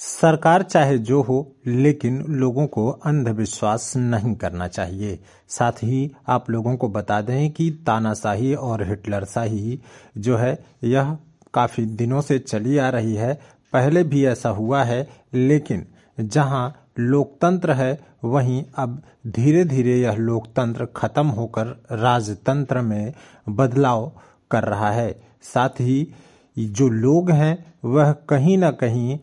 सरकार चाहे जो हो, लेकिन लोगों को अंधविश्वास नहीं करना चाहिए। साथ ही आप लोगों को बता दें कि तानाशाही और हिटलरशाही जो है यह काफ़ी दिनों से चली आ रही है। पहले भी ऐसा हुआ है, लेकिन जहां लोकतंत्र है वहीं अब धीरे धीरे यह लोकतंत्र खत्म होकर राजतंत्र में बदलाव कर रहा है। साथ ही जो लोग हैं वह कहीं ना कहीं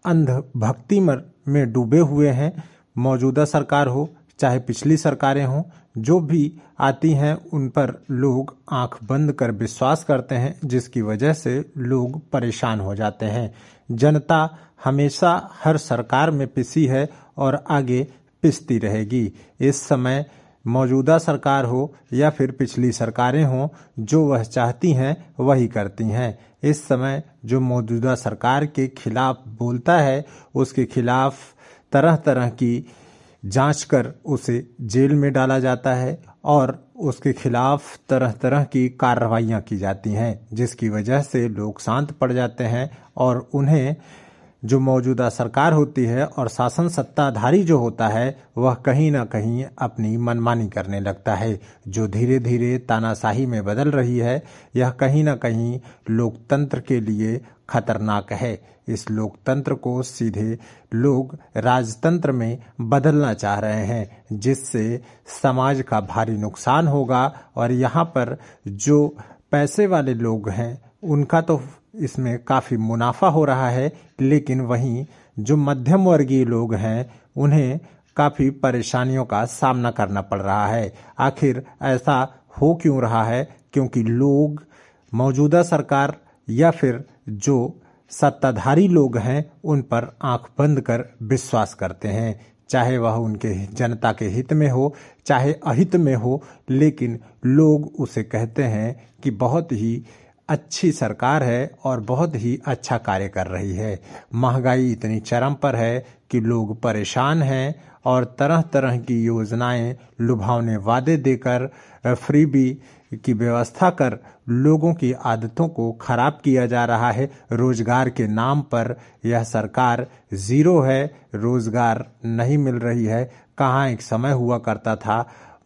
अंधभक्ति में डूबे हुए हैं। मौजूदा सरकार हो चाहे पिछली सरकारें हों, जो भी आती हैं उन पर लोग आंख बंद कर विश्वास करते हैं, जिसकी वजह से लोग परेशान हो जाते हैं। जनता हमेशा हर सरकार में पिसी है और आगे पिसती रहेगी। इस समय मौजूदा सरकार हो या फिर पिछली सरकारें हों, जो वह चाहती हैं वही करती हैं। इस समय जो मौजूदा सरकार के खिलाफ बोलता है उसके खिलाफ तरह तरह की जांच कर उसे जेल में डाला जाता है और उसके खिलाफ तरह तरह की कार्रवाइयां की जाती हैं, जिसकी वजह से लोग शांत पड़ जाते हैं और उन्हें जो मौजूदा सरकार होती है और शासन सत्ताधारी जो होता है वह कहीं ना कहीं अपनी मनमानी करने लगता है, जो धीरे धीरे तानाशाही में बदल रही है। यह कहीं ना कहीं लोकतंत्र के लिए खतरनाक है। इस लोकतंत्र को सीधे लोग राजतंत्र में बदलना चाह रहे हैं, जिससे समाज का भारी नुकसान होगा। और यहाँ पर जो पैसे वाले लोग हैं उनका तो इसमें काफ़ी मुनाफा हो रहा है, लेकिन वहीं जो मध्यम वर्गीय लोग हैं उन्हें काफ़ी परेशानियों का सामना करना पड़ रहा है। आखिर ऐसा हो क्यों रहा है? क्योंकि लोग मौजूदा सरकार या फिर जो सत्ताधारी लोग हैं उन पर आंख बंद कर विश्वास करते हैं, चाहे वह उनके जनता के हित में हो चाहे अहित में हो, लेकिन लोग उसे कहते हैं कि बहुत ही अच्छी सरकार है और बहुत ही अच्छा कार्य कर रही है। महंगाई इतनी चरम पर है कि लोग परेशान हैं और तरह तरह की योजनाएं, लुभावने वादे देकर फ्रीबी की व्यवस्था कर लोगों की आदतों को खराब किया जा रहा है। रोजगार के नाम पर यह सरकार जीरो है, रोजगार नहीं मिल रही है। कहाँ एक समय हुआ करता था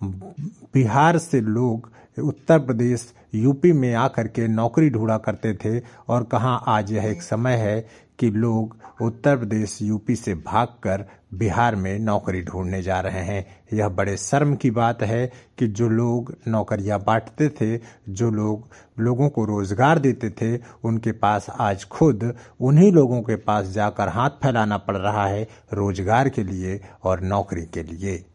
बिहार से लोग उत्तर प्रदेश यूपी में आकर के नौकरी ढूंढा करते थे, और कहाँ आज यह एक समय है कि लोग उत्तर प्रदेश यूपी से भागकर बिहार में नौकरी ढूंढने जा रहे हैं। यह बड़े शर्म की बात है कि जो लोग नौकरियां बांटते थे, जो लोग लोगों को रोजगार देते थे, उनके पास आज खुद उन्हीं लोगों के पास जाकर हाथ फैलाना पड़ रहा है रोजगार के लिए और नौकरी के लिए।